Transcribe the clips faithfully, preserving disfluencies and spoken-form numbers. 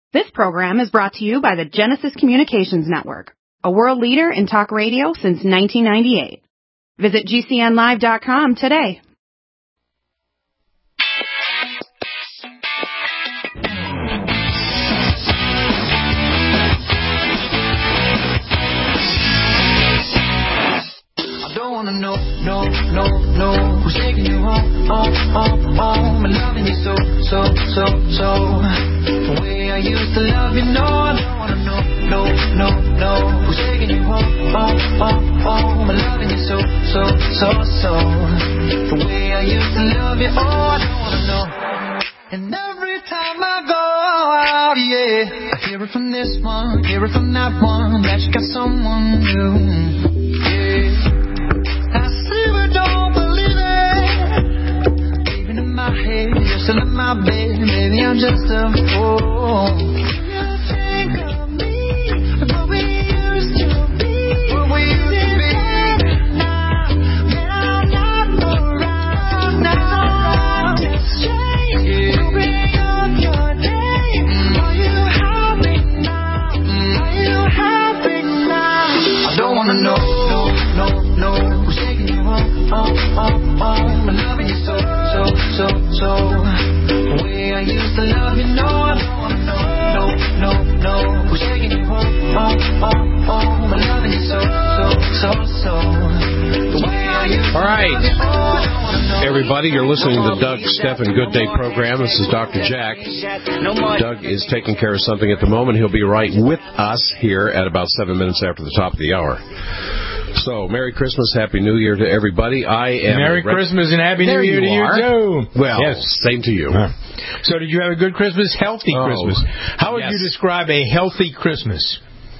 This program is brought to you by the Genesis Communications Network, a world leader in talk radio since nineteen ninety-eight. Visit G C N live dot com today. I don't wanna know, no, no, no, who's taking you home, home, home, home, and loving you so, so, so, so. The way I used to love you, no, I don't wanna know, no, no, no, who's taking you home, home, home, home, and loving you so, so, so, so. The way I used to love you, oh, I don't wanna know. And every time I go out, yeah, I hear it from this one, hear it from that one, that you got someone new, yeah. I see but don't believe it. Even in my head, you're still in my bed. Maybe I'm just a fool. You think of me, what we used to be. What we used to be. Now, when I'm not around, now it's strange. You bring up your name. Are you happy now? Are you happy now? I don't wanna know, no, no, no. Oh, oh, oh, I'm loving you so, so, so, so. The way I used to love you, no, I don't wanna know, no, no, no. Who's taking you home, oh, oh, oh, I'm loving you so, so, so, so. The way I used to All right. love you, oh, I don't wanna know. Everybody, you're listening to the Doug Stephan Good Day program. This is Doctor Jack. Doug is taking care of something at the moment. He'll be right with us here at about seven minutes after the top of the hour. So, Merry Christmas, Happy New Year to everybody. I am Merry rec- Christmas and Happy there New Year you to are. you, too. Well, yes. Same to you. Huh. So, did you have a good Christmas? Healthy oh, Christmas. How would yes. you describe a healthy Christmas?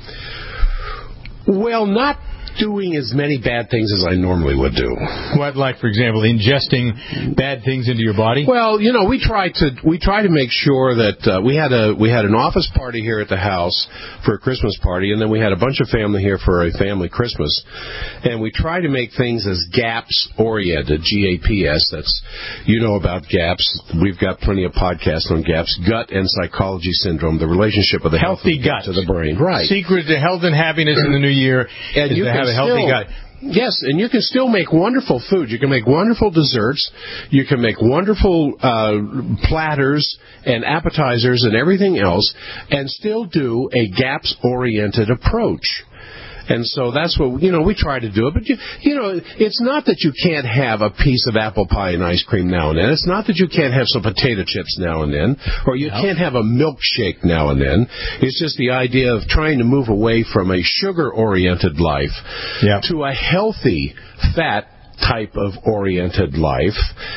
Well, not doing as many bad things as I normally would do. What, like, for example, ingesting bad things into your body? Well, you know, we try to we try to make sure that uh, we had a we had an office party here at the house for a Christmas party, and then we had a bunch of family here for a family Christmas, and we try to make things as GAPS oriented, G A P S. That's, you know about GAPS. We've got plenty of podcasts on GAPS, gut and psychology syndrome, the relationship of the healthy gut to the brain. Right. Secret to health and happanness in the new year and is you to have a still, healthy gut. Yes, and you can still make wonderful food. You can make wonderful desserts. You can make wonderful uh, platters and appetizers and everything else, and still do a GAPS-oriented approach. And so that's what, you know, we try to do it. But, you, you know, it's not that you can't have a piece of apple pie and ice cream now and then. It's not that you can't have some potato chips now and then, or you no. can't have a milkshake now and then. It's just the idea of trying to move away from a sugar-oriented life yep. to a healthy, fat type of oriented life,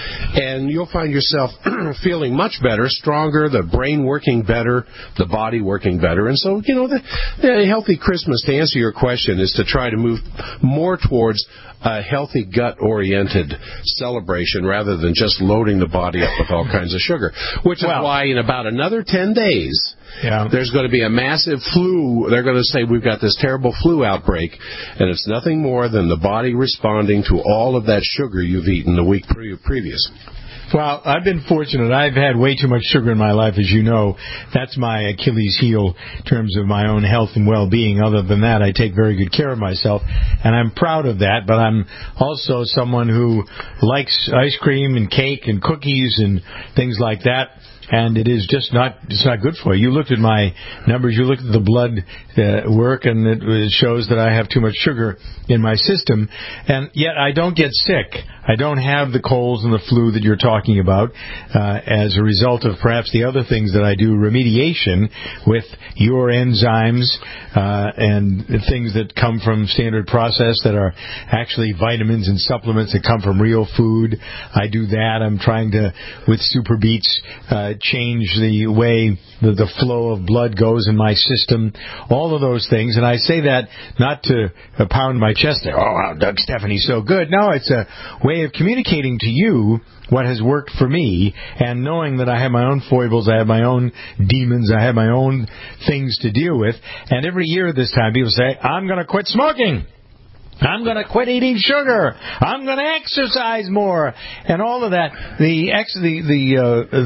and you'll find yourself feeling much better, stronger, the brain working better, the body working better. And so, you know, the, the healthy Christmas, to answer your question, is to try to move more towards a healthy gut-oriented celebration rather than just loading the body up with all kinds of sugar, which is well, why in about another ten days, yeah. there's going to be a massive flu. They're going to say we've got this terrible flu outbreak, and it's nothing more than the body responding to all of that sugar you've eaten the week pre- previous. Well, I've been fortunate. I've had way too much sugar in my life, as you know. That's my Achilles heel in terms of my own health and well-being. Other than that, I take very good care of myself, and I'm proud of that. But I'm also someone who likes ice cream and cake and cookies and things like that. And it is just not, it's not good for you. You looked at my numbers, you looked at the blood uh, work, and it, it shows that I have too much sugar in my system. And yet I don't get sick. I don't have the colds and the flu that you're talking about uh, as a result of perhaps the other things that I do, remediation with your enzymes uh, and things that come from standard process that are actually vitamins and supplements that come from real food. I do that. I'm trying to, with Super Beets, uh, change the way the, the flow of blood goes in my system, all of those things. And I say that not to uh, pound my chest there, oh, wow, Doug Stephanie's so good. No, it's a way of communicating to you what has worked for me, and knowing that I have my own foibles, I have my own demons, I have my own things to deal with. And every year at this time, people say, I'm going to quit smoking. I'm going to quit eating sugar. I'm going to exercise more, and all of that. The ex, the the uh, the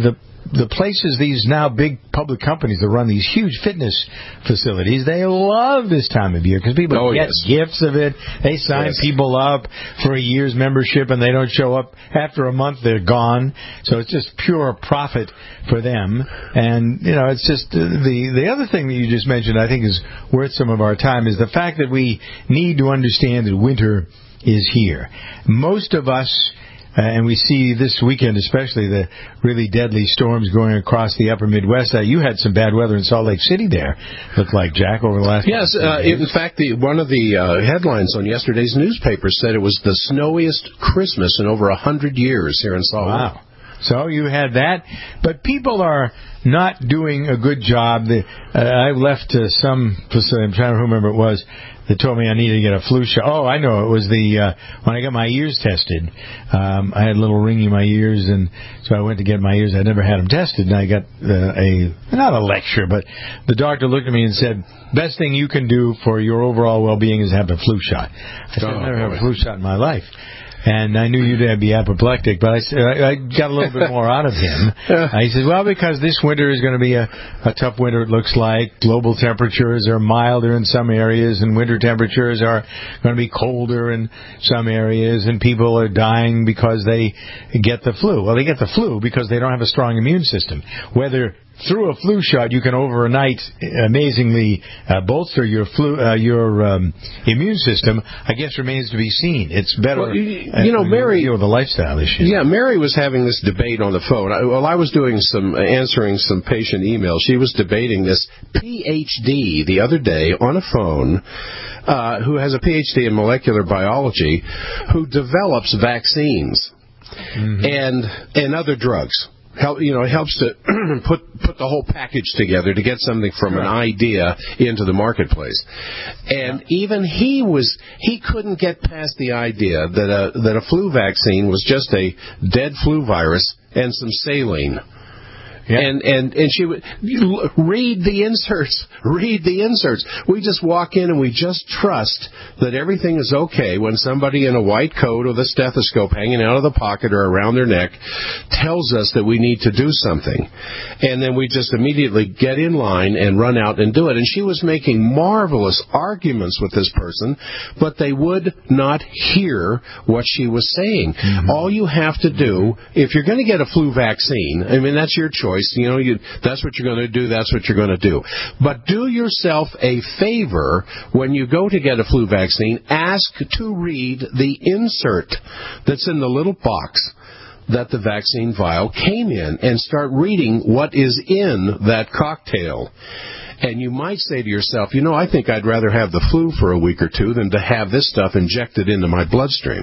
the places, these now big public companies that run these huge fitness facilities, they love this time of year because people oh, get yes. gifts of it. They sign yes. people up for a year's membership, and they don't show up after a month. They're gone. So it's just pure profit for them. And you know, it's just uh, the the other thing that you just mentioned, I think, is worth some of our time, is the fact that we need to understand that winter is here. Most of us, uh, and we see this weekend especially the really deadly storms going across the upper Midwest. Uh, you had some bad weather in Salt Lake City there, looked like, Jack, over the last Yes, uh, in fact, the, one of the uh, headlines on yesterday's newspaper said it was the snowiest Christmas in over a hundred years here in Salt Lake. Wow. So you had that, but people are not doing a good job. The, uh, I left uh, some facility, I'm trying to remember what it was, that told me I needed to get a flu shot. Oh, I know, it was the, uh, when I got my ears tested, um, I had a little ring in my ears, and so I went to get my ears. I never had them tested, and I got uh, a, not a lecture, but the doctor looked at me and said, best thing you can do for your overall well-being is have a flu shot. I said, oh, I've never boy. had a flu shot in my life. And I knew you'd be apoplectic, but I, I got a little bit more out of him. Uh, he says, well, because this winter is going to be a, a tough winter, it looks like. Global temperatures are milder in some areas, and winter temperatures are going to be colder in some areas, and people are dying because they get the flu. Well, they get the flu because they don't have a strong immune system. Whether through a flu shot you can overnight amazingly uh, bolster your flu, uh, your um, immune system, I guess remains to be seen. It's better, well, you, you know, uh, Mary, deal with the lifestyle issues. Yeah, Mary was having this debate on the phone. I, well, I was doing some answering some patient emails. She was debating this P H D the other day on a phone, uh, who has a P H D in molecular biology, who develops vaccines mm-hmm. and and other drugs. Help, you know, it helps to put put the whole package together to get something from sure. an idea into the marketplace. And yeah. even he was he couldn't get past the idea that a that a flu vaccine was just a dead flu virus and some saline. Yeah. And, and, and she would read the inserts, read the inserts. We just walk in and we just trust that everything is okay when somebody in a white coat with a stethoscope hanging out of the pocket or around their neck tells us that we need to do something. And then we just immediately get in line and run out and do it. And she was making marvelous arguments with this person, but they would not hear what she was saying. Mm-hmm. All you have to do, if you're going to get a flu vaccine, I mean, that's your choice. You know, you, that's what you're going to do, that's what you're going to do. But do yourself a favor when you go to get a flu vaccine, ask to read the insert that's in the little box that the vaccine vial came in and start reading what is in that cocktail. And you might say to yourself, you know, I think I'd rather have the flu for a week or two than to have this stuff injected into my bloodstream.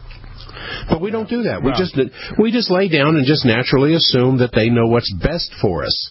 But we don't do that. We just we just lay down and just naturally assume that they know what's best for us.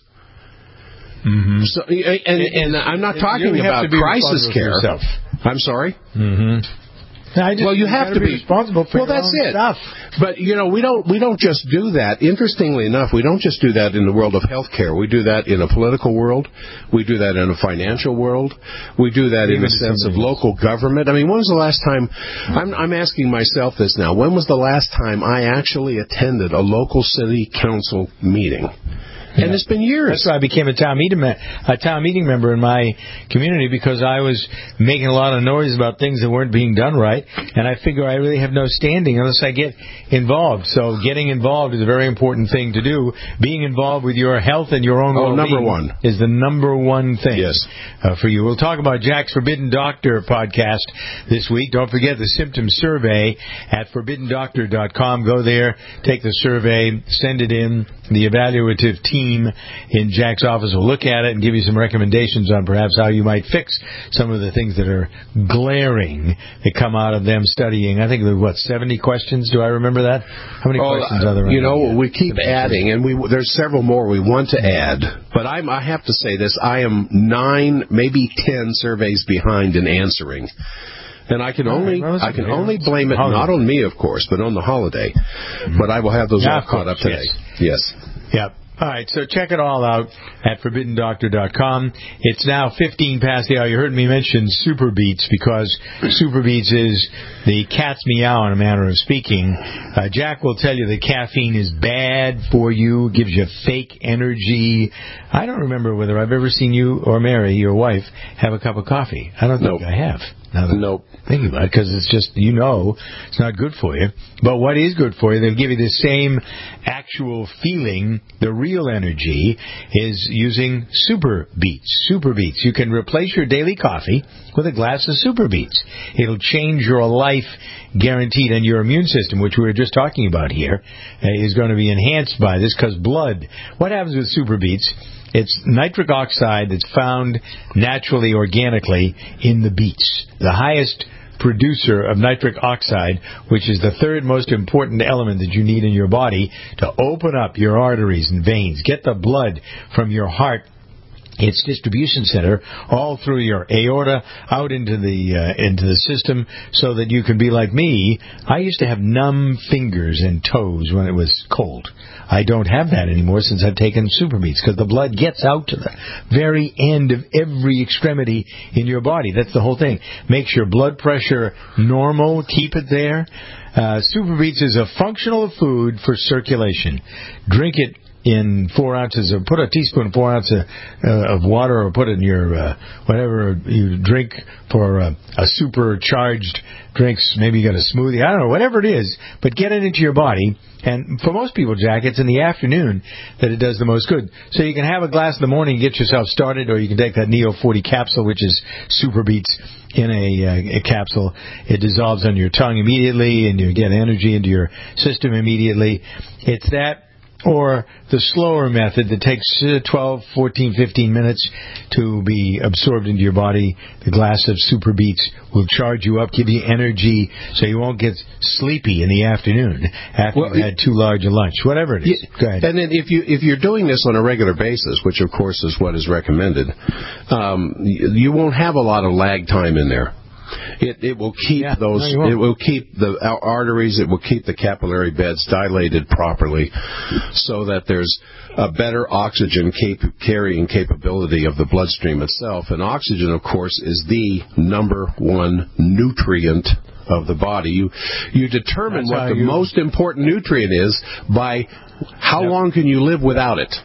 Mm-hmm. So, and, and I'm not talking about crisis care. I'm sorry. Mm-hmm. I just, well, you, you have to be, be responsible for well, your that's own it. stuff. But you know, we don't we don't just do that. Interestingly enough, we don't just do that in the world of healthcare. We do that in a political world. We do that in a financial world. We do that Even in the sense of local government. I mean, when was the last time? I'm, I'm asking myself this now. When was the last time I actually attended a local city council meeting? And it's been years. That's why I became a town meeting me- a town meeting member in my community, because I was making a lot of noise about things that weren't being done right, and I figure I really have no standing unless I get involved. So getting involved is a very important thing to do. Being involved with your health and your own oh, well-being number one. is the number one thing yes. uh, for you. We'll talk about Jack's Forbidden Doctor podcast this week. Don't forget the symptom survey at forbidden doctor dot com. Go there, take the survey, send it in. The evaluative team in Jack's office will look at it and give you some recommendations on perhaps how you might fix some of the things that are glaring that come out of them studying. I think there were, what, seventy questions? Do I remember that? How many oh, questions are there? You know, the, we keep adding, and we there's several more we want to add. But I'm, I have to say this, I am nine, maybe ten surveys behind in answering. And I can only I can only blame it not on me, of course, but on the holiday. But I will have those yeah, all caught course, up today. Yes. yes. Yep. All right, so check it all out at forbidden doctor dot com. It's now fifteen past the hour. You heard me mention Super Beets because Super Beets is the cat's meow in a manner of speaking. Uh, Jack will tell you that caffeine is bad for you, gives you fake energy. I don't remember whether I've ever seen you or Mary, your wife, have a cup of coffee. I don't think Nope. I have. Now that Nope. Thinking about it, because it's just, you know, it's not good for you. But what is good for you, they'll give you the same actual feeling, the real energy, is using Super Beets. Super Beets. You can replace your daily coffee with a glass of Super Beets. It'll change your life, guaranteed, and your immune system, which we were just talking about here, uh, is going to be enhanced by this, because blood. What happens with Super Beets? It's nitric oxide that's found naturally, organically, in the beets. The highest producer of nitric oxide, which is the third most important element that you need in your body to open up your arteries and veins, get the blood from your heart, its distribution center, all through your aorta, out into the uh, into the system, so that you can be like me. I used to have numb fingers and toes when it was cold. I don't have that anymore since I've taken Super Beets, because the blood gets out to the very end of every extremity in your body. That's the whole thing. Makes your blood pressure normal. Keep it there. Uh, Super Beets is a functional food for circulation. Drink it in four ounces of, put a teaspoon, four ounces of, uh, of water, or put it in your, uh, whatever you drink for uh, a supercharged drinks. Maybe you got a smoothie. I don't know, whatever it is, but get it into your body. And for most people, Jack, it's in the afternoon that it does the most good. So you can have a glass in the morning and get yourself started, or you can take that Neo forty capsule, which is Super Beets in a, uh, a capsule. It dissolves on your tongue immediately, and you get energy into your system immediately. It's that, or the slower method that takes twelve, fourteen, fifteen minutes to be absorbed into your body. The glass of Super Beets will charge you up, give you energy, so you won't get sleepy in the afternoon after Well, you've had too large a lunch, whatever it is. Yeah, Go ahead. and then if you if you're doing this on a regular basis, which of course is what is recommended, um, you, you won't have a lot of lag time in there. It it will keep Yeah, those. no, you won't. It will keep the arteries. It will keep the capillary beds dilated properly, so that there's a better oxygen cap- carrying capability of the bloodstream itself. And oxygen, of course, is the number one nutrient of the body. You you determine That's what how the you- most important nutrient is by how Yep. long can you live without it.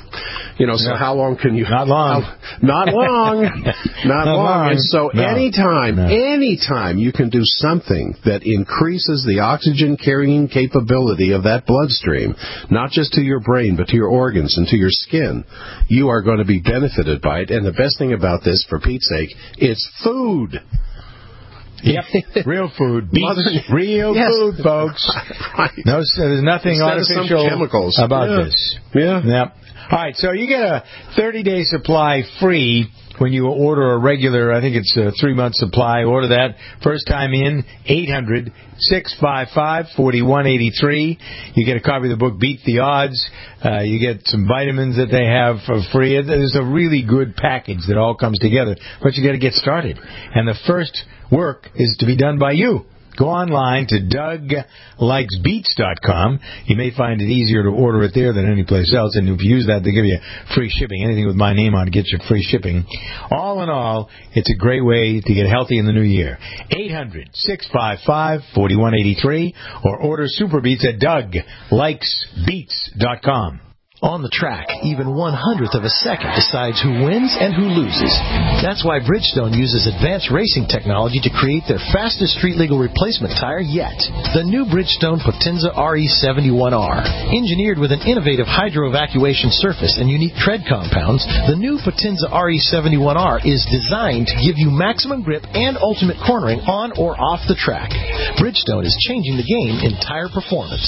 You know, so Yep. how long can you... Not long. How, not long. not, Not long. long. And so No. anytime, No. anytime you can do something that increases the oxygen-carrying capability of that bloodstream, not just to your brain, but to your organs and to your skin, you are going to be benefited by it. And the best thing about this, for Pete's sake, it's food. Yep, real food. Beets, Mother- real Yes. food, folks. Right. No, so there's nothing Instead of some artificial chemicals. about Yeah. this. Yeah. Yep. All right, so you get a thirty-day supply free when you order a regular, I think it's a three-month supply. Order that first time in, eight hundred, six five five, four one eight three. You get a copy of the book, Beat the Odds. Uh, you get some vitamins that they have for free. There's a really good package that all comes together, but you got to get started. And the first work is to be done by you. Go online to Doug Likes Beets dot com. You may find it easier to order it there than any place else, and if you use that, they give you free shipping. Anything with my name on it gets you free shipping. All in all, it's a great way to get healthy in the new year. eight hundred, six five five, four one eight three, or order Super Beets at Doug Likes Beets dot com. On the track, even one hundredth of a second decides who wins and who loses. That's why Bridgestone uses advanced racing technology to create their fastest street-legal replacement tire yet. The new Bridgestone Potenza R E seventy-one R. Engineered with an innovative hydro-evacuation surface and unique tread compounds, the new Potenza R E seventy-one R is designed to give you maximum grip and ultimate cornering on or off the track. Bridgestone is changing the game in tire performance.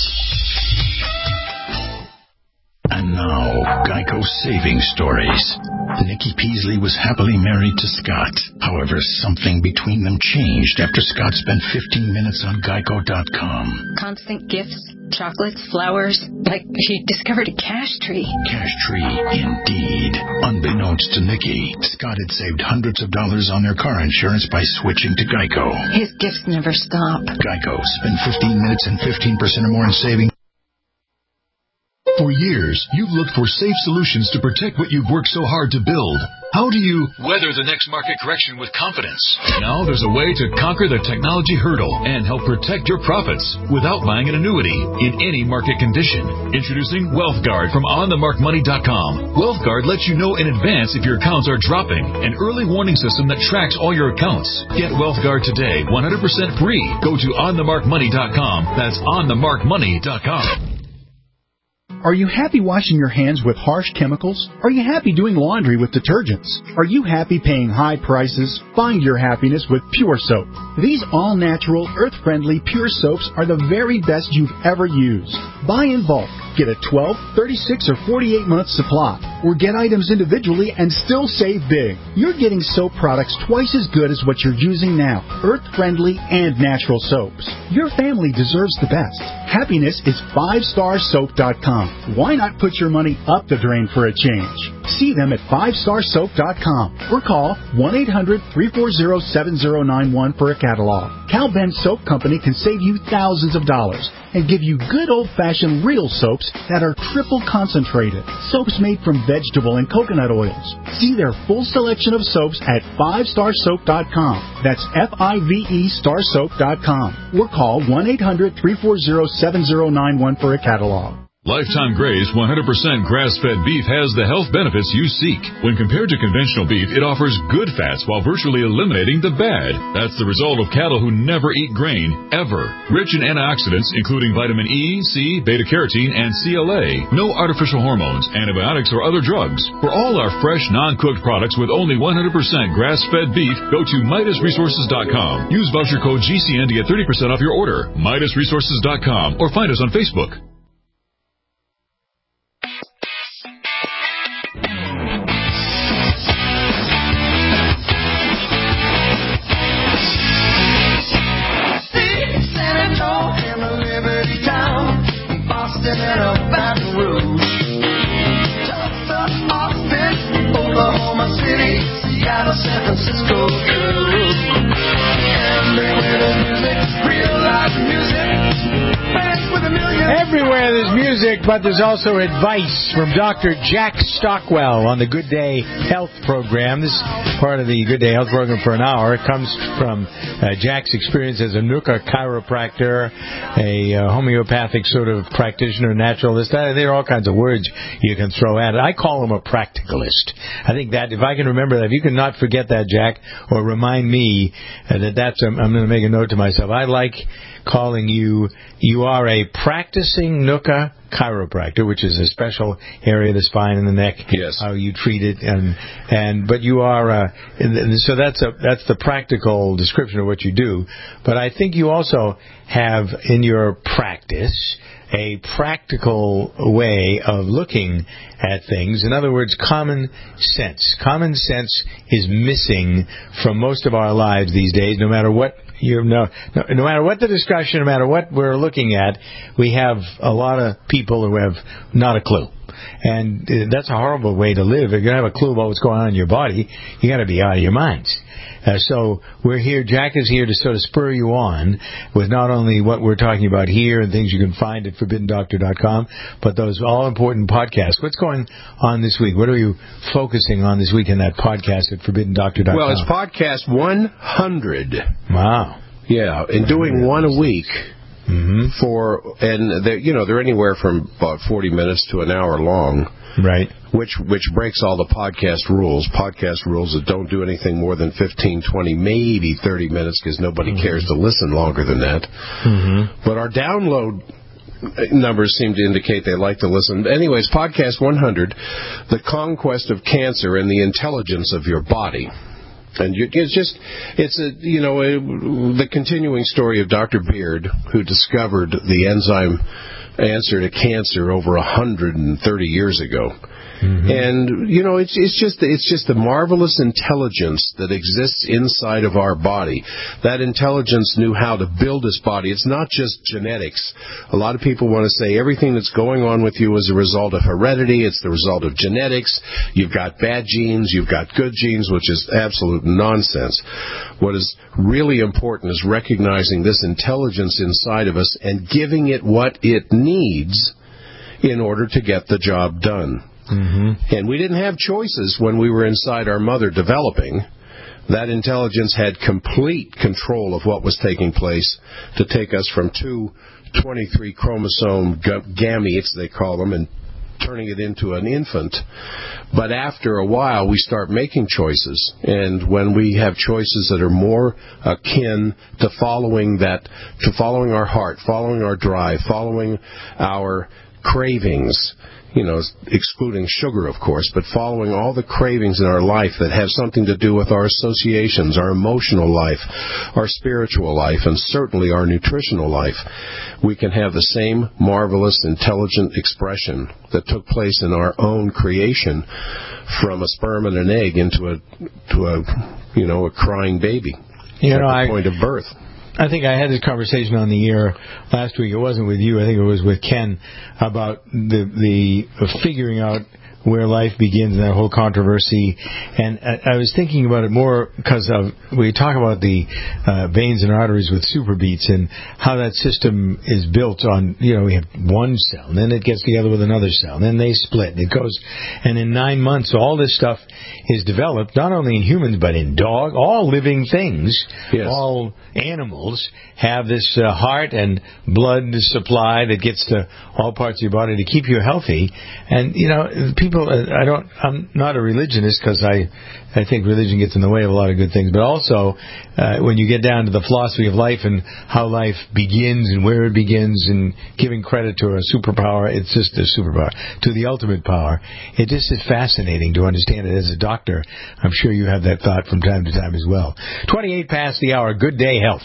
And now, Geico Saving Stories. Nikki Peasley was happily married to Scott. However, something between them changed after Scott spent fifteen minutes on Geico dot com. Constant gifts, chocolates, flowers, like she discovered a cash tree. Cash tree, indeed. Unbeknownst to Nikki, Scott had saved hundreds of dollars on their car insurance by switching to Geico. His gifts never stop. Geico. Spend fifteen minutes and fifteen percent or more in savings. For For years, you've looked for safe solutions to protect what you've worked so hard to build. How do you weather the next market correction with confidence? Now there's a way to conquer the technology hurdle and help protect your profits without buying an annuity in any market condition. Introducing WealthGuard from on the mark money dot com. WealthGuard lets you know in advance if your accounts are dropping. An early warning system that tracks all your accounts. Get WealthGuard today, one hundred percent free. Go to on the mark money dot com. That's on the mark money dot com. Are you happy washing your hands with harsh chemicals? Are you happy doing laundry with detergents? Are you happy paying high prices? Find your happiness with Pure Soap. These all-natural, earth-friendly Pure Soaps are the very best you've ever used. Buy in bulk. Get a twelve, thirty-six, or forty-eight month supply. Or get items individually and still save big. You're getting soap products twice as good as what you're using now. Earth-friendly and natural soaps. Your family deserves the best. Happiness is five star soap dot com. Why not put your money up the drain for a change? See them at five star soap dot com or call one eight hundred, three four zero, seven zero nine one for a catalog. Cal Ben Soap Company can save you thousands of dollars and give you good old-fashioned real soaps that are triple concentrated. Soaps made from vegetable and coconut oils. See their full selection of soaps at five star soap dot com. That's F I V E star soap dot com. Or call one eight hundred, three four zero, seven zero nine one for a catalog. Lifetime Gray's one hundred percent grass-fed beef has the health benefits you seek. When compared to conventional beef, it offers good fats while virtually eliminating the bad. That's the result of cattle who never eat grain, ever. Rich in antioxidants, including vitamin E, C, beta-carotene, and C L A. No artificial hormones, antibiotics, or other drugs. For all our fresh, non-cooked products with only one hundred percent grass-fed beef, go to Midas Resources dot com. Use voucher code G C N to get thirty percent off your order. Midas Resources dot com or find us on Facebook. San Francisco crew. Everywhere there's music, real life music. Fans with a million. Everywhere there's music, but there's also advice from Doctor Jack Stockwell on the Good Day Health program. This part of the Good Day Health program for an hour. It comes from uh, Jack's experience as a Nuka chiropractor, a uh, homeopathic sort of practitioner, naturalist. Uh, there are all kinds of words you can throw at it. I call him a practicalist. I think that if I can remember that, if you can not forget that, Jack, or remind me uh, that that's, um, I'm going to make a note to myself. I like calling you, you are a practicing Nuka chiropractor, which is a special area of the spine and the neck. Yes. How you treat it, and and but you are, uh, so that's a that's the practical description of what you do. But I think you also have in your practice a practical way of looking at things. In other words, common sense. Common sense is missing from most of our lives these days, no matter what you know, no, no matter what the discussion, no matter what we're looking at, we have a lot of people who have not a clue. And that's a horrible way to live. If you don't have a clue about what's going on in your body, you got to be out of your minds. Uh, so we're here, Jack is here to sort of spur you on with not only what we're talking about here and things you can find at forbidden doctor dot com, but those all-important podcasts. What's going on this week? What are you focusing on this week in that podcast at forbidden doctor dot com? Well, it's podcast one hundred. Wow. Yeah, and doing one a week. Mm-hmm. For and they're, you know, they're anywhere from about forty minutes to an hour long. Right. Which which breaks all the podcast rules. Podcast rules that don't do anything more than fifteen, twenty, maybe thirty minutes because nobody mm-hmm. cares to listen longer than that. Mm-hmm. But our download numbers seem to indicate they like to listen. Anyways, podcast one hundred, The Conquest of Cancer and the Intelligence of Your Body. And you, it's just, it's a, you know, a, the continuing story of Doctor Beard, who discovered the enzyme answer to cancer over one hundred thirty years ago. Mm-hmm. And, you know, it's it's just it's just the marvelous intelligence that exists inside of our body. That intelligence knew how to build this body. It's not just genetics. A lot of people want to say everything that's going on with you is a result of heredity. It's the result of genetics. You've got bad genes. You've got good genes, which is absolute nonsense. What is really important is recognizing this intelligence inside of us and giving it what it needs in order to get the job done. Mm-hmm. And we didn't have choices when we were inside our mother developing. That intelligence had complete control of what was taking place to take us from two twenty-three chromosome gametes, they call them, and turning it into an infant. But after a while, we start making choices. And when we have choices that are more akin to following that, to following our heart, following our drive, following our cravings, you know, excluding sugar, of course, but following all the cravings in our life that have something to do with our associations, our emotional life, our spiritual life, and certainly our nutritional life, we can have the same marvelous, intelligent expression that took place in our own creation from a sperm and an egg into a, to a, you know, a crying baby you at know, the I, point of birth. I think I had this conversation on the air last week. It wasn't with you. I think it was with Ken about the the figuring out where life begins and that whole controversy. And I, I was thinking about it more because of we talk about the uh, veins and arteries with superbeats and how that system is built on, you know, we have one cell, and then it gets together with another cell, and then they split, and it goes, and in nine months, all this stuff is developed, not only in humans, but in dog, all living things, yes. all animals have this uh, heart and blood supply that gets to all parts of your body to keep you healthy. And, you know, people, I don't, I'm not a religionist because I, I think religion gets in the way of a lot of good things. But also, uh, when you get down to the philosophy of life and how life begins and where it begins and giving credit to a superpower, it's just a superpower, to the ultimate power. It just is fascinating to understand it as a doctor. I'm sure you have that thought from time to time as well. twenty-eight past the hour. Good day, health.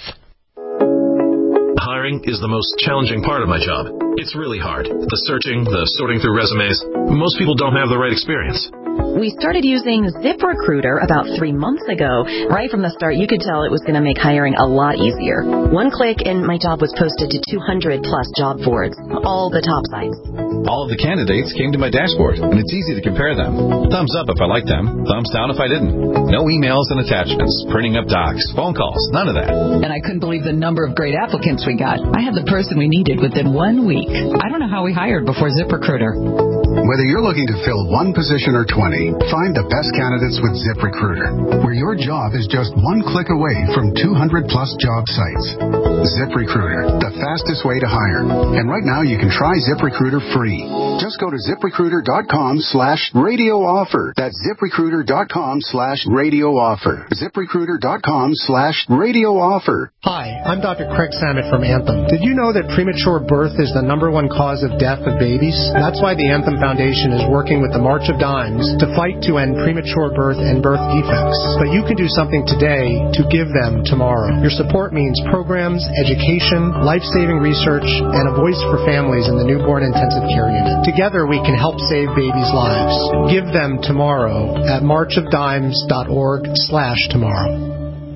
Hiring is the most challenging part of my job. It's really hard. The searching, the sorting through resumes. Most people don't have the right experience. We started using ZipRecruiter about three months ago. Right from the start, you could tell it was going to make hiring a lot easier. One click and my job was posted to two hundred plus job boards, all the top sites. All of the candidates came to my dashboard, and it's easy to compare them. Thumbs up if I liked them, thumbs down if I didn't. No emails and attachments, printing up docs, phone calls, none of that. And I couldn't believe the number of great applicants we got. I had the person we needed within one week. I don't know how we hired before ZipRecruiter. Whether you're looking to fill one position or twenty, find the best candidates with ZipRecruiter, where your job is just one click away from two hundred plus job sites. ZipRecruiter, the fastest way to hire. And right now you can try ZipRecruiter free. Just go to ZipRecruiter.com slash radio offer. That's ZipRecruiter.com slash radio offer. ZipRecruiter.com slash radio offer. Hi, I'm Doctor Craig Samet from Anthem. Did you know that premature birth is the number one cause of death of babies? That's why the Anthem Foundation is working with the March of Dimes to fight to end premature birth and birth defects. But you can do something today to give them tomorrow. Your support means programs, education, life-saving research, and a voice for families in the newborn intensive care unit. Together we can help save babies' lives. Give them tomorrow at marchofdimes.org slash tomorrow.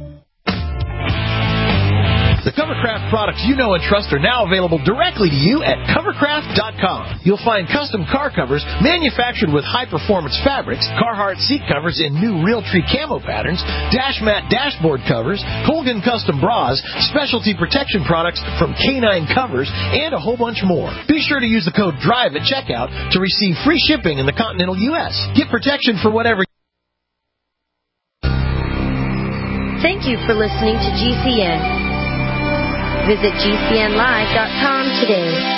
The Covercraft products you know and trust are now available directly to you at covercraft dot com. You'll find custom car covers manufactured with high-performance fabrics, Carhartt seat covers in new Realtree camo patterns, Dash Mat dashboard covers, Colgan custom bras, specialty protection products from Canine Covers, and a whole bunch more. Be sure to use the code DRIVE at checkout to receive free shipping in the continental U S. Get protection for whatever. Thank you for listening to G C N. Visit G C N live dot com today.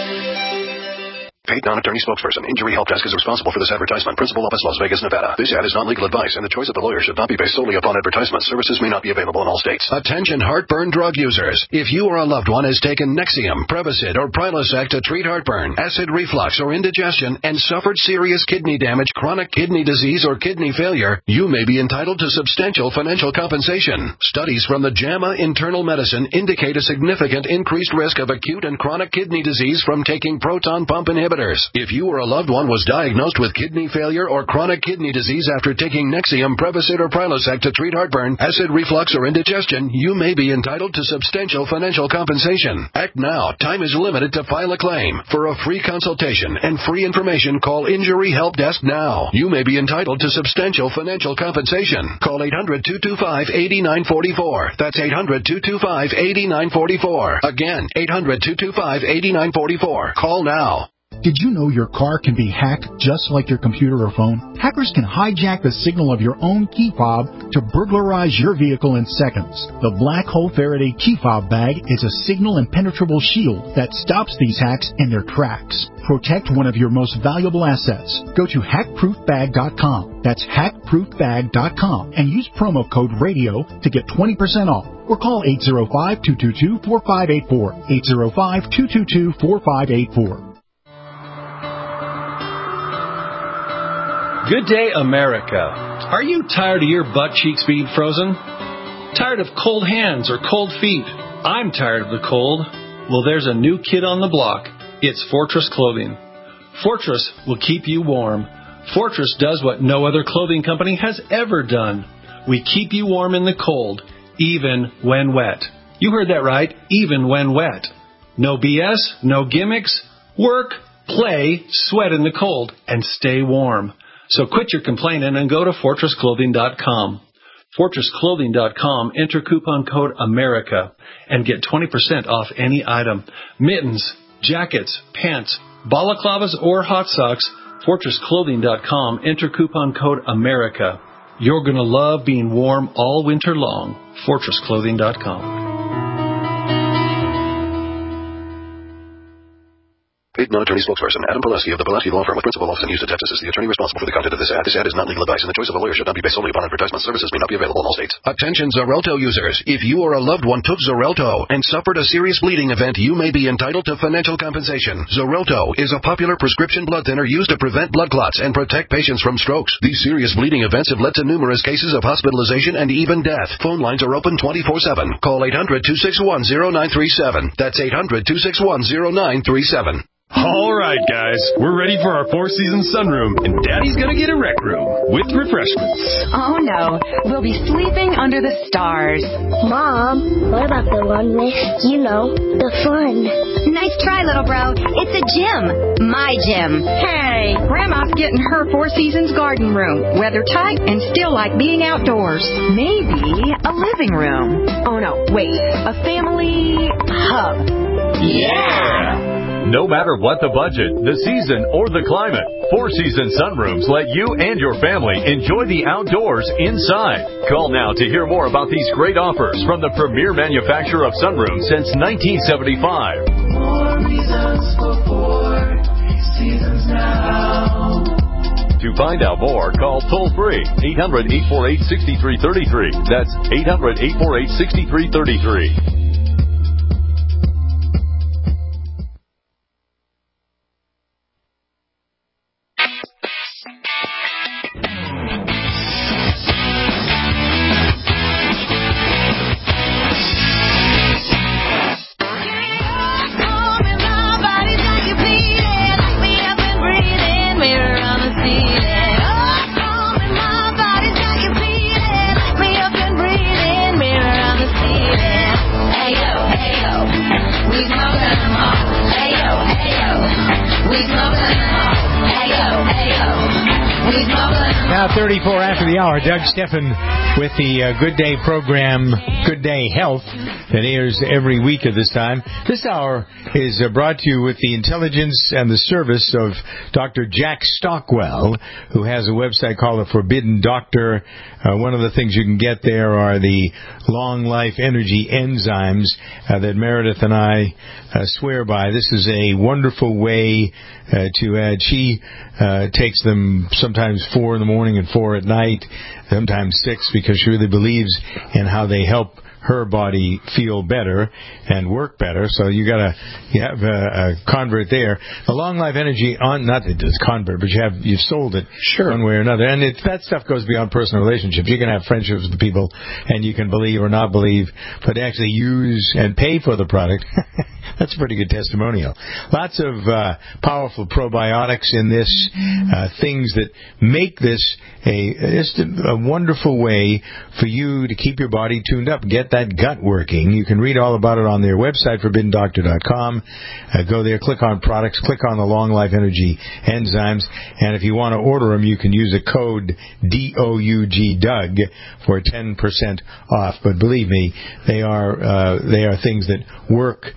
Paid non-attorney spokesperson. Injury Help Desk is responsible for this advertisement. Principal office, Las Vegas, Nevada. This ad is not legal advice, and the choice of the lawyer should not be based solely upon advertisement. Services may not be available in all states. Attention heartburn drug users. If you or a loved one has taken Nexium, Prevacid, or Prilosec to treat heartburn, acid reflux, or indigestion, and suffered serious kidney damage, chronic kidney disease, or kidney failure, you may be entitled to substantial financial compensation. Studies from the JAMA Internal Medicine indicate a significant increased risk of acute and chronic kidney disease from taking proton pump inhibitors. If you or a loved one was diagnosed with kidney failure or chronic kidney disease after taking Nexium, Prevacid, or Prilosec to treat heartburn, acid reflux, or indigestion, you may be entitled to substantial financial compensation. Act now. Time is limited to file a claim. For a free consultation and free information, call Injury Help Desk now. You may be entitled to substantial financial compensation. Call eight hundred, two two five, eight nine four four. That's eight hundred, two two five, eight nine four four. Again, eight hundred, two two five, eight nine four four. Call now. Did you know your car can be hacked just like your computer or phone? Hackers can hijack the signal of your own key fob to burglarize your vehicle in seconds. The Black Hole Faraday key fob bag is a signal impenetrable shield that stops these hacks in their tracks. Protect one of your most valuable assets. Go to hack proof bag dot com. That's hack proof bag dot com and use promo code RADIO to get twenty percent off. Or call eight zero five, two two two, four five eight four. eight zero five, two two two, four five eight four. Good day, America. Are you tired of your butt cheeks being frozen? Tired of cold hands or cold feet? I'm tired of the cold. Well, there's a new kid on the block. It's Fortress Clothing. Fortress will keep you warm. Fortress does what no other clothing company has ever done. We keep you warm in the cold, even when wet. You heard that right, even when wet. No B S, no gimmicks. Work, play, sweat in the cold, and stay warm. So quit your complaining and go to fortress clothing dot com. fortress clothing dot com, enter coupon code AMERICA and get twenty percent off any item. Mittens, jackets, pants, balaclavas, or hot socks. fortress clothing dot com, enter coupon code AMERICA. You're going to love being warm all winter long. fortress clothing dot com. Paid non-attorney spokesperson Adam Pulaski of the Pulaski Law Firm with principal office in Houston, Texas is the attorney responsible for the content of this ad. This ad is not legal advice, and the choice of a lawyer should not be based solely upon advertisement. Services may not be available in all states. Attention Xarelto users. If you or a loved one took Xarelto and suffered a serious bleeding event, you may be entitled to financial compensation. Xarelto is a popular prescription blood thinner used to prevent blood clots and protect patients from strokes. These serious bleeding events have led to numerous cases of hospitalization and even death. Phone lines are open twenty-four seven. Call eight hundred, two six one, zero nine three seven. That's eight hundred, two six one, zero nine three seven. All right, guys, we're ready for our Four Seasons sunroom, and Daddy's gonna get a rec room with refreshments. Oh, no. We'll be sleeping under the stars. Mom, what about the one with, you know, the fun? Nice try, little bro. It's a gym. My gym. Hey, Grandma's getting her Four Seasons garden room. Weather tight and still like being outdoors. Maybe a living room. Oh, no, wait. A family hub. Yeah! No matter what the budget, the season, or the climate, Four Seasons Sunrooms let you and your family enjoy the outdoors inside. Call now to hear more about these great offers from the premier manufacturer of sunrooms since nineteen seventy-five. More reasons for Four Seasons now. To find out more, call toll-free eight hundred, eight four eight, six three three three. That's eight hundred, eight four eight, six three three three. thirty-four after the hour. Doug Steffen with the uh, Good Day program, Good Day Health, that airs every week at this time. This hour is uh, brought to you with the intelligence and the service of Doctor Jack Stockwell, who has a website called The Forbidden Doctor. Uh, one of the things you can get there are the long life energy enzymes uh, that Meredith and I uh, swear by. This is a wonderful way uh, to add. She uh, takes them sometimes four in the morning and four at night, sometimes six, because she really believes in how they help her body feel better and work better. So you got to you have a, a convert there. The long life energy on not that it's convert, but you have you've sold it sure one way or another. And it, that stuff goes beyond personal relationships. You can have friendships with people, and you can believe or not believe, but actually use and pay for the product. That's a pretty good testimonial. Lots of uh, powerful probiotics in this, uh, things that make this a just a, a wonderful way for you to keep your body tuned up, get that gut working. You can read all about it on their website, forbidden doctor dot com. Uh, go there, click on products, click on the Long Life Energy enzymes, and if you want to order them, you can use a code D O U G Doug for ten percent off. But believe me, they are uh, they are things that work to your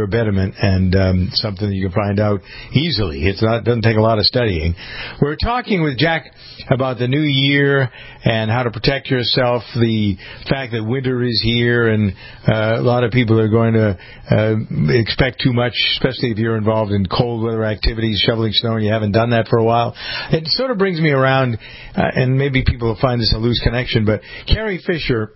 your betterment, and um, something that you can find out easily. It's not doesn't take a lot of studying. We're talking with Jack about the new year and how to protect yourself, the fact that winter is here, and uh, a lot of people are going to uh, expect too much, especially if you're involved in cold weather activities, shoveling snow, and you haven't done that for a while. It sort of brings me around, uh, and maybe people will find this a loose connection, but Carrie Fisher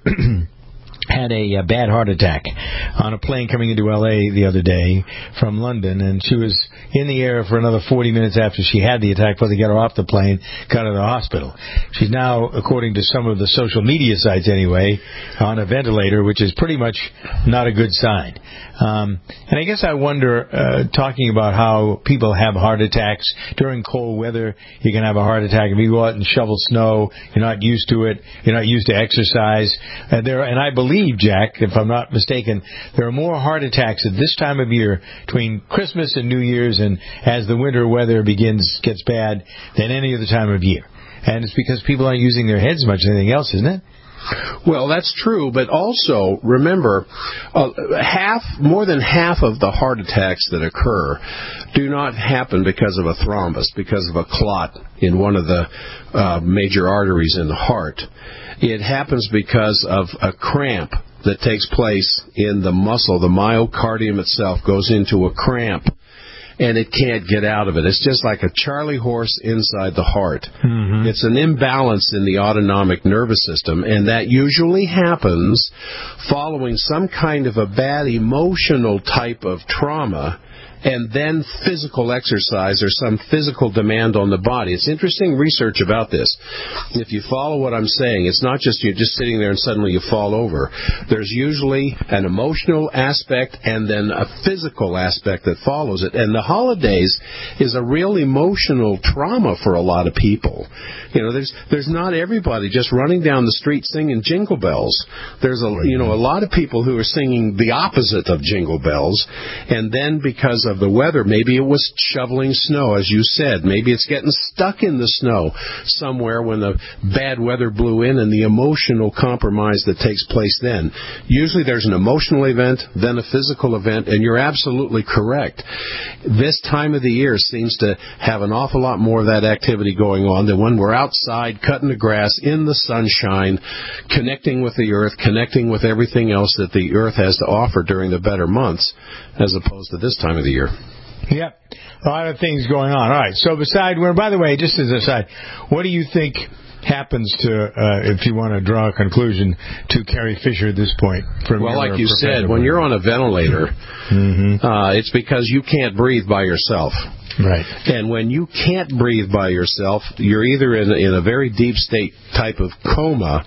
had a, a bad heart attack on a plane coming into L A the other day from London, and she was in the air for another forty minutes after she had the attack before they got her off the plane, got her to the hospital. She's now, according to some of the social media sites anyway, on a ventilator, which is pretty much not a good sign. Um, and I guess I wonder, uh, talking about how people have heart attacks during cold weather, you can have a heart attack if you go out and shovel snow, you're not used to it, you're not used to exercise. And there, and I believe, Jack, if I'm not mistaken, there are more heart attacks at this time of year between Christmas and New Year's and as the winter weather begins, gets bad, than any other time of year. And it's because people aren't using their heads much as anything else, isn't it? Well, that's true, but also remember, uh, half, more than half of the heart attacks that occur do not happen because of a thrombus, because of a clot in one of the uh, major arteries in the heart. It happens because of a cramp that takes place in the muscle. The myocardium itself goes into a cramp, and it can't get out of it. It's just like a Charlie horse inside the heart. Mm-hmm. It's an imbalance in the autonomic nervous system, and that usually happens following some kind of a bad emotional type of trauma and then physical exercise or some physical demand on the body. It's interesting research about this. If you follow what I'm saying, it's not just you're just sitting there and suddenly you fall over. There's usually an emotional aspect and then a physical aspect that follows it. And the holidays is a real emotional trauma for a lot of people. You know, there's there's not everybody just running down the street singing Jingle Bells. There's a you know a lot of people who are singing the opposite of Jingle Bells, and then because of the weather, maybe it was shoveling snow, as you said. Maybe it's getting stuck in the snow somewhere when the bad weather blew in, and the emotional compromise that takes place then. Usually there's an emotional event, then a physical event, and you're absolutely correct. This time of the year seems to have an awful lot more of that activity going on than when we're outside cutting the grass in the sunshine, connecting with the earth, connecting with everything else that the earth has to offer during the better months, as opposed to this time of the year. Yep. A lot of things going on. All right. So beside, well, by the way, just as an aside, what do you think happens to, uh, if you want to draw a conclusion, to Carrie Fisher at this point? From well, like you said, when you're on a ventilator, mm-hmm. uh, it's because you can't breathe by yourself. Right. And when you can't breathe by yourself, you're either in, in a very deep state type of coma,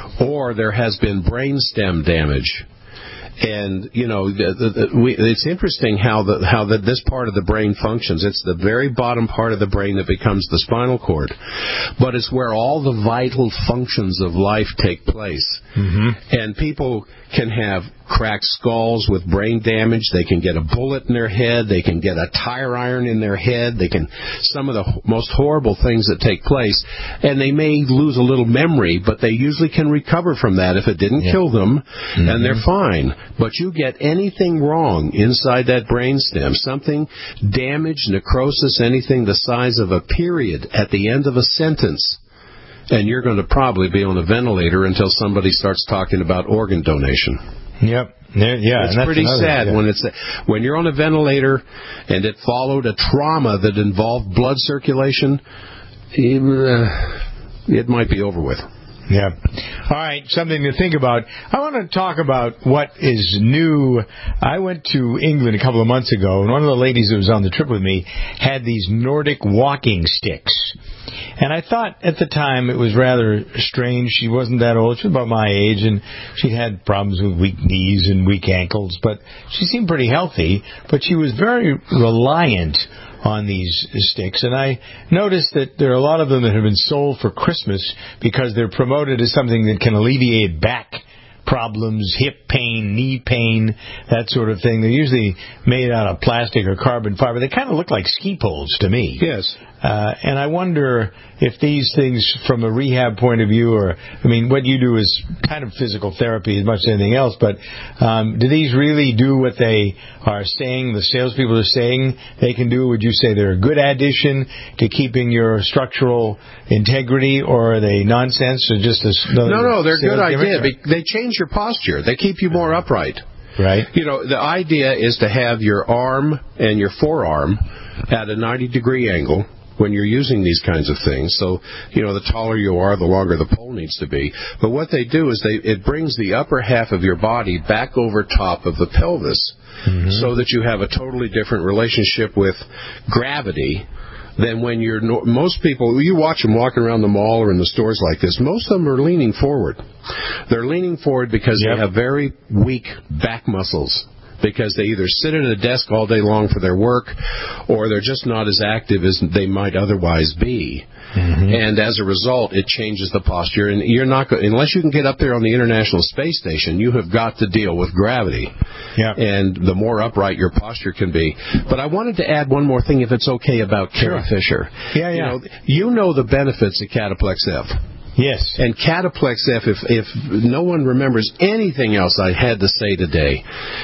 or there has been brainstem damage. And, you know, the, the, the, we, it's interesting how the, how the, this part of the brain functions. It's the very bottom part of the brain that becomes the spinal cord. But it's where all the vital functions of life take place. Mm-hmm. And people can have cracked skulls with brain damage. They can get a bullet in their head. They can get a tire iron in their head. They can, some of the most horrible things that take place. And they may lose a little memory, but they usually can recover from that if it didn't yeah. kill them, mm-hmm. and they're fine. But you get anything wrong inside that brainstem, something damaged, necrosis, anything the size of a period at the end of a sentence, and you're going to probably be on a ventilator until somebody starts talking about organ donation. Yep. Yeah, yeah. It's pretty another, sad yeah. when it's when you're on a ventilator and it followed a trauma that involved blood circulation. It, uh, it might be over with. Yeah. All right, something to think about. I want to talk about what is new. I went to England a couple of months ago, and one of the ladies that was on the trip with me had these Nordic walking sticks. And I thought at the time it was rather strange. She wasn't that old. She was about my age, and she had problems with weak knees and weak ankles. But she seemed pretty healthy, but she was very reliant on these sticks. And I noticed that there are a lot of them that have been sold for Christmas because they're promoted as something that can alleviate back problems, hip pain, knee pain, that sort of thing. They're usually made out of plastic or carbon fiber. They kind of look like ski poles to me. Yes. Uh, and I wonder if these things, from a rehab point of view, or, I mean, what you do is kind of physical therapy as much as anything else, but um, do these really do what they are saying, the salespeople are saying they can do? Would you say they're a good addition to keeping your structural integrity, or are they nonsense, or just a... No, no, they're a good idea. They change your posture. They keep you more upright. Right. You know, the idea is to have your arm and your forearm at a ninety degree angle when you're using these kinds of things. So, you know, the taller you are, the longer the pole needs to be. But what they do is they it brings the upper half of your body back over top of the pelvis, mm-hmm. so that you have a totally different relationship with gravity than when you're... Most people, you watch them walking around the mall or in the stores like this, most of them are leaning forward. They're leaning forward because yep. they have very weak back muscles, because they either sit at a desk all day long for their work, or they're just not as active as they might otherwise be. Mm-hmm. And as a result, it changes the posture. And you're not go- unless you can get up there on the International Space Station, you have got to deal with gravity. Yep. And the more upright your posture can be. But I wanted to add one more thing, if it's okay, about Carrie sure. Fisher. Yeah, yeah. You know, you know the benefits of Cataplex F. Yes. And Cataplex F, if, if no one remembers anything else I had to say today,